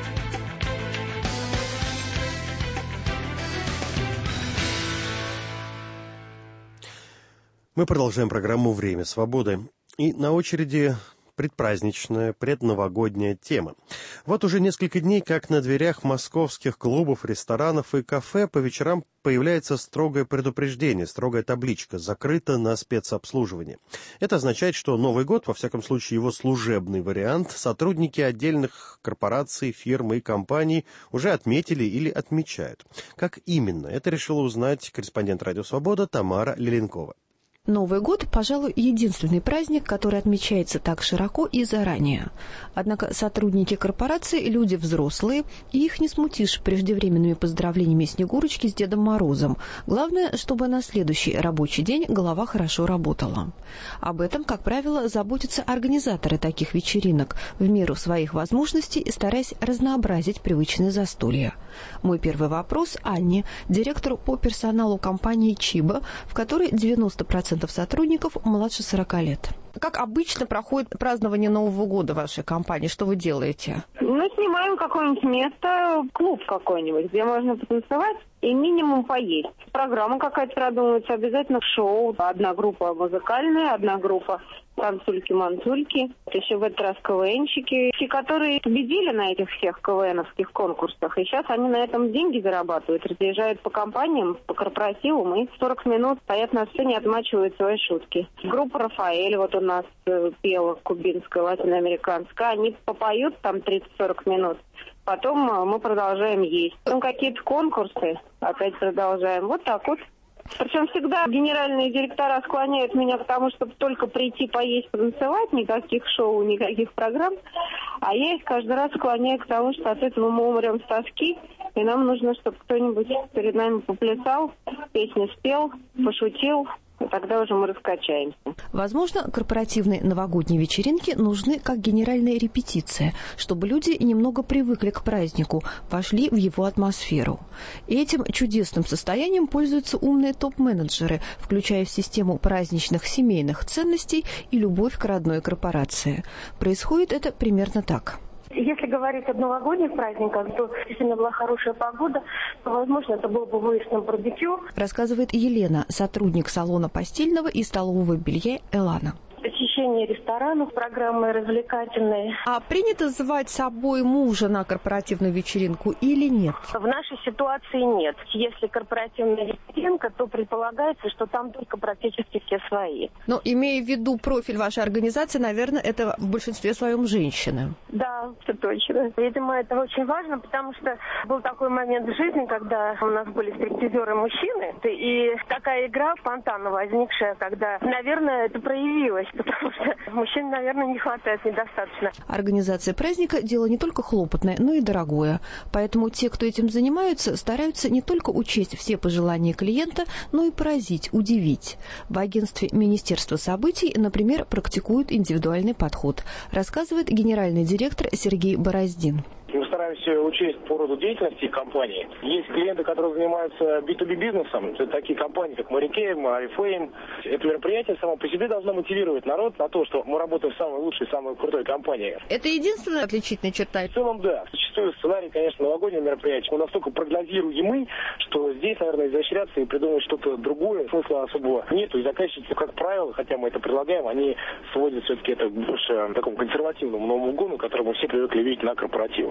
Мы продолжаем программу «Время свободы». И на очереди предпраздничная, предновогодняя тема. Вот уже несколько дней, как на дверях московских клубов, ресторанов и кафе по вечерам появляется строгое предупреждение, строгая табличка «Закрыто на спецобслуживание». Это означает, что Новый год, во всяком случае его служебный вариант, сотрудники отдельных корпораций, фирм и компаний уже отметили или отмечают. Как именно? Это решила узнать корреспондент «Радио Свобода» Тамара Леленкова. Новый год, пожалуй, единственный праздник, который отмечается так широко и заранее. Однако сотрудники корпорации – люди взрослые, и их не смутишь преждевременными поздравлениями Снегурочки с Дедом Морозом. Главное, чтобы на следующий рабочий день голова хорошо работала. Об этом, как правило, заботятся организаторы таких вечеринок, в меру своих возможностей стараясь разнообразить привычные застолья. Мой первый вопрос Анне, директору по персоналу компании «Чиба», в которой 90% сотрудников младше 40 лет. Как обычно проходит празднование Нового года в вашей компании? Что вы делаете? Мы снимаем какое-нибудь место, клуб какой-нибудь, где можно потанцевать и минимум поесть. Программа какая-то продумывается, обязательно шоу. Одна группа музыкальная, одна группа танцульки-мансульки. Еще в этот раз КВНщики, те, которые победили на этих всех КВНовских конкурсах. И сейчас они на этом деньги зарабатывают, разъезжают по компаниям, по корпоративам и 40 минут стоят на сцене, отмачивают свои шутки. Группа «Рафаэль» вот у нас пела, кубинская, латиноамериканская. Они попоют там 30-40 минут. Потом мы продолжаем есть. Потом какие-то конкурсы, опять продолжаем. Вот так вот. Причем всегда генеральные директора склоняют меня к тому, чтобы только прийти поесть, потанцевать, никаких шоу, никаких программ. А я их каждый раз склоняю к тому, что от этого мы умрем с тоски, и нам нужно, чтобы кто-нибудь перед нами поплясал, песню спел, пошутил. И тогда уже мы раскачаемся. Возможно, корпоративные новогодние вечеринки нужны как генеральная репетиция, чтобы люди немного привыкли к празднику, вошли в его атмосферу. И этим чудесным состоянием пользуются умные топ-менеджеры, включая в систему праздничных семейных ценностей и любовь к родной корпорации. Происходит это примерно так. Если говорить о новогодних праздниках, то действительно была хорошая погода, то, возможно, это было бы выездным барбекю. Рассказывает Елена, сотрудник салона постельного и столового белья «Элана». Посещение ресторанов, программы развлекательные. А принято звать с собой мужа на корпоративную вечеринку или нет? В нашей ситуации нет. Если корпоративная вечеринка, то предполагается, что там только практически все свои. Но имея в виду профиль вашей организации, наверное, это в большинстве своем женщины. Да, все точно. Видимо, это очень важно, потому что был такой момент в жизни, когда у нас были стриптизеры-мужчины, и такая игра спонтанно возникшая, когда, наверное, это проявилось. Потому что мужчин, наверное, не хватает недостаточно. Организация праздника – дело не только хлопотное, но и дорогое. Поэтому те, кто этим занимаются, стараются не только учесть все пожелания клиента, но и поразить, удивить. В агентстве Министерства событий, например, практикуют индивидуальный подход, рассказывает генеральный директор Сергей Бороздин. Мы стараемся учесть по роду деятельности компании. Есть клиенты, которые занимаются B2B бизнесом. Это такие компании, как Maricame, Oriflame. Это мероприятие само по себе должно мотивировать народ на то, что мы работаем в самой лучшей, самой крутой компании. Это единственная отличительная черта? В целом, да. Зачастую сценарий, конечно, новогоднего мероприятия. Мы настолько прогнозируемый, что здесь, наверное, изощряться и придумать что-то другое смысла особого нету. И заказчики, как правило, хотя мы это предлагаем, они сводят все-таки это больше к такому консервативному Новому году, который мы все привыкли видеть на корпоративах.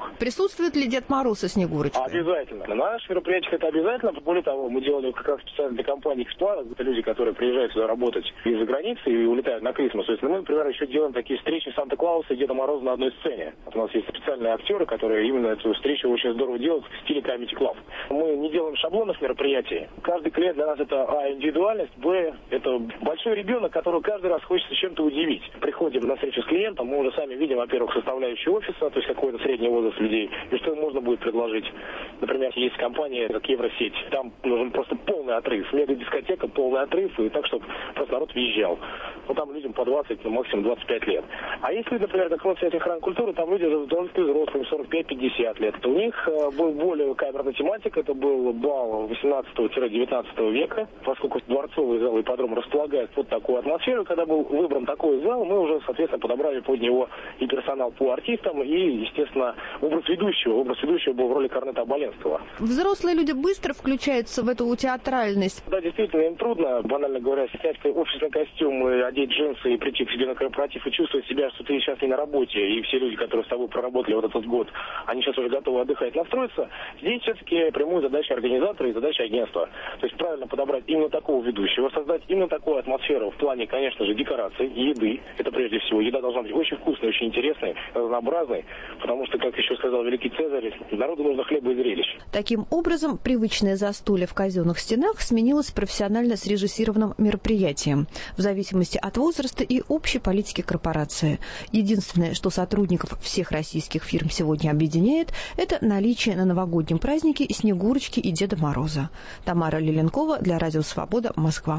Присутствует ли Дед Мороз и Снегурочка? Обязательно. На наших мероприятиях это обязательно. Более того, мы делали как раз специально для компании «Эксплуат». Это люди, которые приезжают сюда работать из-за границы и улетают на Крисмас. То есть мы, например, еще делаем такие встречи Санта-Клауса и Деда Мороза на одной сцене. Вот у нас есть специальные актеры, которые именно эту встречу очень здорово делают в стиле Comedy Club. Мы не делаем шаблонных мероприятий. Каждый клиент для нас это индивидуальность, это большой ребенок, которого каждый раз хочется чем-то удивить. Приходим на встречу с клиентом, мы уже сами видим, во-первых, составляющую офиса, то есть какой-то средний возраст людей, и что им можно будет предложить. Например, есть компания, как Евросеть, там нужен просто полный отрыв, мега-дискотека, полный отрыв, и так, чтобы просто народ въезжал. Ну, там людям по 20, максимум 25 лет. А если, например, как вот в храм культуры, там люди должны быть взрослыми, 45-50 лет. У них был более камерная тематика, это был бал 18-19 века, поскольку дворцовый зал и ипподром располагает вот такую атмосферу. Когда был выбран такой зал, мы уже, соответственно, подобрали под него и персонал по артистам, и, естественно, образ ведущего. Образ ведущего был в роли Корнета Оболенского. Взрослые люди быстро включаются в эту театральность. Да, действительно, им трудно, банально говоря, снять офисный костюм, одеть джинсы и прийти к себе на корпоратив и чувствовать себя, что ты сейчас не на работе, и все люди, которые с тобой проработали вот этот год, они сейчас уже готовы отдыхать, настроиться. Здесь все-таки прямую задача организатора и задача агентства. То есть правильно подобрать именно такого ведущего, создать именно такую атмосферу в плане, конечно же, декораций, еды. Это прежде всего. Еда должна быть очень вкусной, очень интересной, разнообразной, потому что, как еще сказал великий Цезарь, народу нужно хлеба и зрелищ. Таким образом, привычное застолье в казенных стенах сменилось профессионально срежиссированным мероприятием, в зависимости от возраста и общей политики корпорации. Единственное, что сотрудников всех российских фирм сегодня объединяет, это наличие на новогоднем празднике Снегурочки и Деда Мороза. Тамара Лиленкова для Радио Свобода, Москва.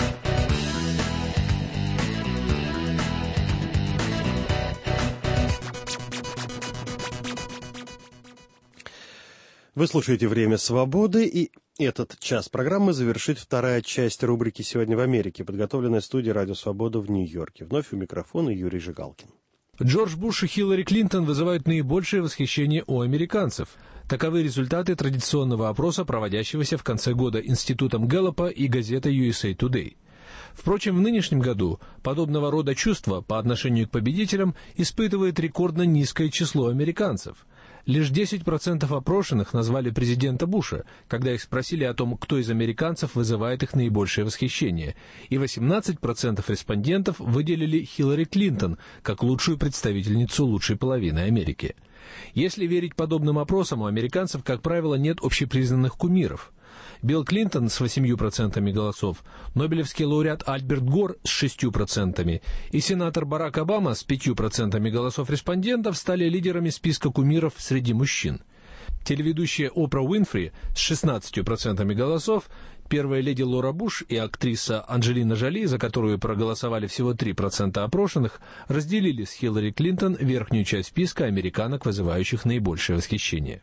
Вы слушаете «Время свободы», и этот час программы завершит вторая часть рубрики «Сегодня в Америке», подготовленная студией «Радио Свобода» в Нью-Йорке. Вновь у микрофона Юрий Жигалкин. Джордж Буш и Хиллари Клинтон вызывают наибольшее восхищение у американцев. Таковы результаты традиционного опроса, проводящегося в конце года Институтом Гэллопа и газетой USA Today. Впрочем, в нынешнем году подобного рода чувства по отношению к победителям испытывает рекордно низкое число американцев. Лишь 10% опрошенных назвали президента Буша, когда их спросили о том, кто из американцев вызывает их наибольшее восхищение, и 18% респондентов выделили Хиллари Клинтон как лучшую представительницу лучшей половины Америки. Если верить подобным опросам, у американцев, как правило, нет общепризнанных кумиров. Билл Клинтон с 8% голосов, нобелевский лауреат Альберт Гор с 6% и сенатор Барак Обама с 5% голосов респондентов стали лидерами списка кумиров среди мужчин. Телеведущая Опра Уинфри с 16% голосов, первая леди Лора Буш и актриса Анджелина Джоли, за которую проголосовали всего 3% опрошенных, разделили с Хиллари Клинтон верхнюю часть списка американок, вызывающих наибольшее восхищение.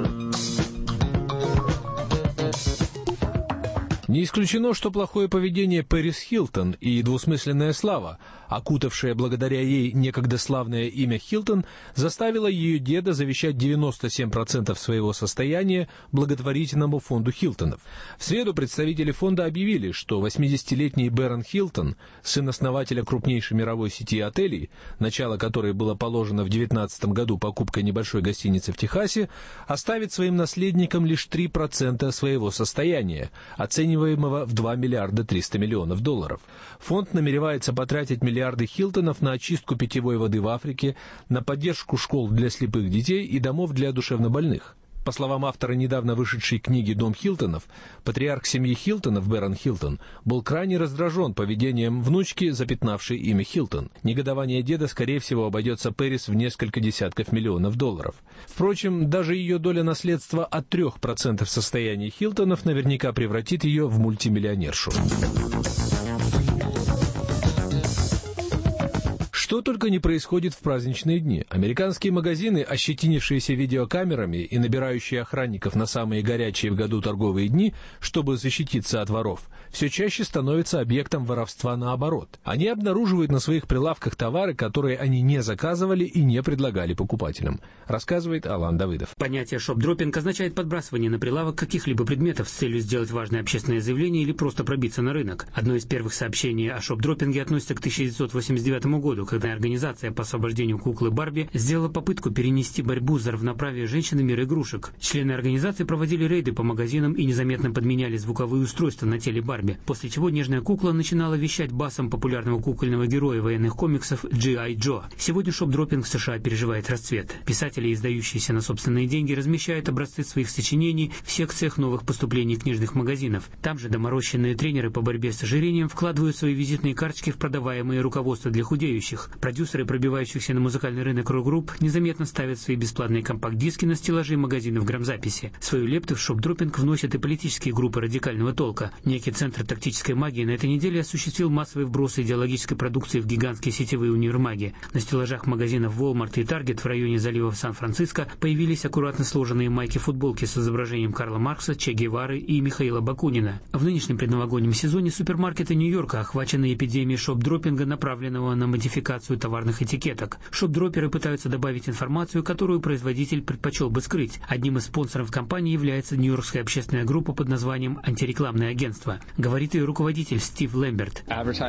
Не исключено, что плохое поведение Пэрис Хилтон и двусмысленная слава, окутавшая благодаря ей некогда славное имя Хилтон, заставило ее деда завещать 97% своего состояния благотворительному фонду Хилтонов. В среду представители фонда объявили, что 80-летний Бэрон Хилтон, сын основателя крупнейшей мировой сети отелей, начало которой было положено в 19 году покупкой небольшой гостиницы в Техасе, оставит своим наследникам лишь 3% своего состояния, оцениваемого в $2 миллиарда 300 миллионов. Фонд намеревается потратить миллиарды Хилтонов на очистку питьевой воды в Африке, на поддержку школ для слепых детей и домов для душевнобольных. По словам автора недавно вышедшей книги «Дом Хилтонов», патриарх семьи Хилтонов Бэрон Хилтон был крайне раздражен поведением внучки, запятнавшей имя Хилтон. Негодование деда, скорее всего, обойдется Пэрис в несколько десятков миллионов долларов. Впрочем, даже ее доля наследства от 3% состояния Хилтонов наверняка превратит ее в мультимиллионершу. Что только не происходит в праздничные дни. Американские магазины, ощетинившиеся видеокамерами и набирающие охранников на самые горячие в году торговые дни, чтобы защититься от воров, все чаще становятся объектом воровства наоборот. Они обнаруживают на своих прилавках товары, которые они не заказывали и не предлагали покупателям, рассказывает Алан Давыдов. Понятие шоп-дроппинг означает подбрасывание на прилавок каких-либо предметов с целью сделать важное общественное заявление или просто пробиться на рынок. Одно из первых сообщений о шоп-дроппинге относится к 1989 году, когда международная организация по освобождению куклы Барби сделала попытку перенести борьбу за равноправие женщин в мир игрушек. Члены организации проводили рейды по магазинам и незаметно подменяли звуковые устройства на теле Барби, после чего нежная кукла начинала вещать басом популярного кукольного героя военных комиксов G.I. Joe. Сегодня шоп-дроппинг в США переживает расцвет. Писатели, издающиеся на собственные деньги, размещают образцы своих сочинений в секциях новых поступлений книжных магазинов. Там же доморощенные тренеры по борьбе с ожирением вкладывают свои визитные карточки в продаваемые руководства для худеющих. Продюсеры, пробивающихся на музыкальный рынок рок-групп, незаметно ставят свои бесплатные компакт-диски на стеллажи магазинов грамзаписи. Свою лепту в шоп-дроппинг вносят и политические группы радикального толка. Некий центр тактической магии на этой неделе осуществил массовые вбросы идеологической продукции в гигантские сетевые универмаги. На стеллажах магазинов Walmart и Target в районе заливов Сан-Франциско появились аккуратно сложенные майки-футболки с изображением Карла Маркса, Че Гевары и Михаила Бакунина. В нынешнем предновогоднем сезоне супермаркеты Нью-Йорка охвачены эпидемией шоп-дроппинга, направленного на модификацию товарных этикеток. Шоп-дропперы пытаются добавить информацию, которую производитель предпочел бы скрыть. Одним из спонсоров компании является нью-йоркская общественная группа под названием «Антирекламное агентство». Говорит ее руководитель Стив Лэмберт.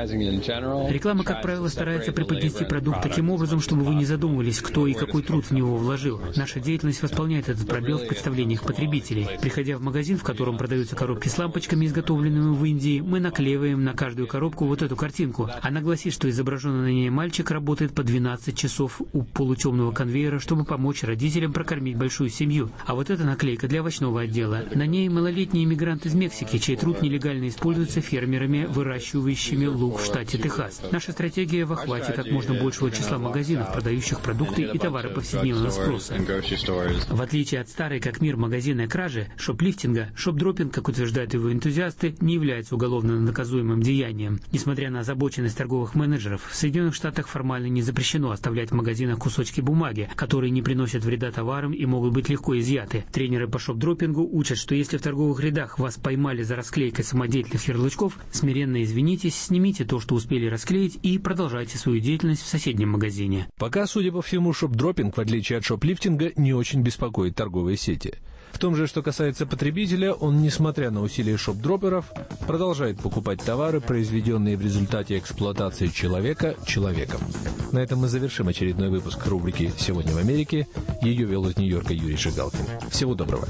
Реклама, как правило, старается преподнести продукт таким образом, чтобы вы не задумывались, кто и какой труд в него вложил. Наша деятельность восполняет этот пробел в представлениях потребителей. Приходя в магазин, в котором продаются коробки с лампочками, изготовленными в Индии, мы наклеиваем на каждую коробку вот эту картинку. Она гласит, что изображенный на ней мальчик работает по 12 часов у полутемного конвейера, чтобы помочь родителям прокормить большую семью. А вот эта наклейка для овощного отдела. На ней малолетний иммигрант из Мексики, чей труд нелегально используется фермерами, выращивающими лук в штате Техас. Наша стратегия в охвате как можно большего числа магазинов, продающих продукты и товары повседневного спроса. В отличие от старой как мир магазинной кражи, шоплифтинга, шоп-дроппинг, как утверждают его энтузиасты, не является уголовно наказуемым деянием. Несмотря на озабоченность торговых менеджеров, в Соединенных Штатах формально не запрещено оставлять в магазинах кусочки бумаги, которые не приносят вреда товарам и могут быть легко изъяты. Тренеры по шоп-дроппингу учат, что если в торговых рядах вас поймали за расклейкой самодельных ярлычков, смиренно извинитесь, снимите то, что успели расклеить, и продолжайте свою деятельность в соседнем магазине. Пока, судя по всему, шоп-дроппинг, в отличие от шоплифтинга, не очень беспокоит торговые сети. В том же, что касается потребителя, он, несмотря на усилия шоп-дропперов, продолжает покупать товары, произведенные в результате эксплуатации человека человеком. На этом мы завершим очередной выпуск рубрики «Сегодня в Америке». Ее вел из Нью-Йорка Юрий Жигалкин. Всего доброго.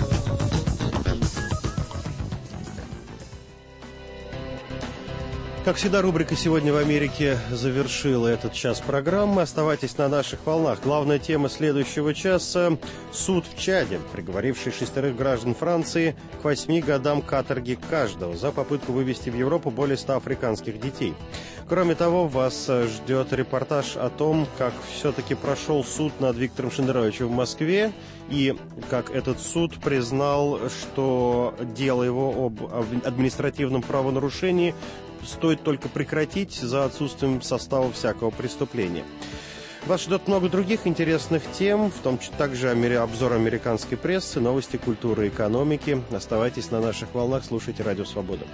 Как всегда, рубрика «Сегодня в Америке» завершила этот час программы. Оставайтесь на наших волнах. Главная тема следующего часа – суд в Чаде, приговоривший 6 граждан Франции к 8 годам каторги каждого за попытку вывести в Европу более 100 африканских детей. Кроме того, вас ждет репортаж о том, как все-таки прошел суд над Виктором Шендеровичем в Москве, и как этот суд признал, что дело его об административном правонарушении стоит только прекратить за отсутствием состава всякого преступления. Вас ждет много других интересных тем, в том числе также обзор американской прессы, новости культуры и экономики. Оставайтесь на наших волнах, слушайте Радио Свобода.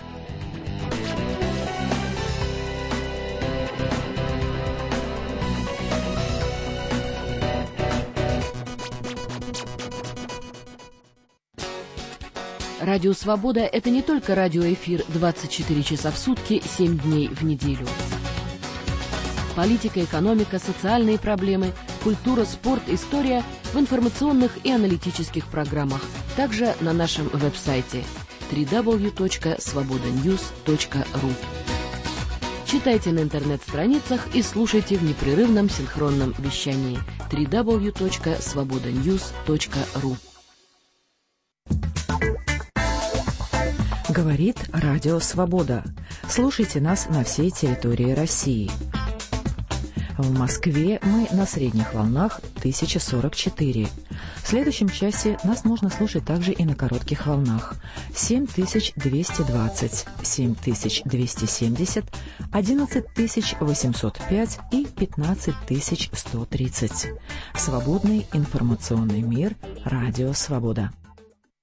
Радио «Свобода» — это не только радиоэфир 24 часа в сутки, 7 дней в неделю. Политика, экономика, социальные проблемы, культура, спорт, история в информационных и аналитических программах. Также на нашем веб-сайте www.svobodanews.ru. Читайте на интернет-страницах и слушайте в непрерывном синхронном вещании www.svobodanews.ru. Говорит Радио Свобода. Слушайте нас на всей территории России. В Москве мы на средних волнах 1044. В следующем часе нас можно слушать также и на коротких волнах 7220, 7270, 11805 и 15130. Свободный информационный мир. Радио Свобода.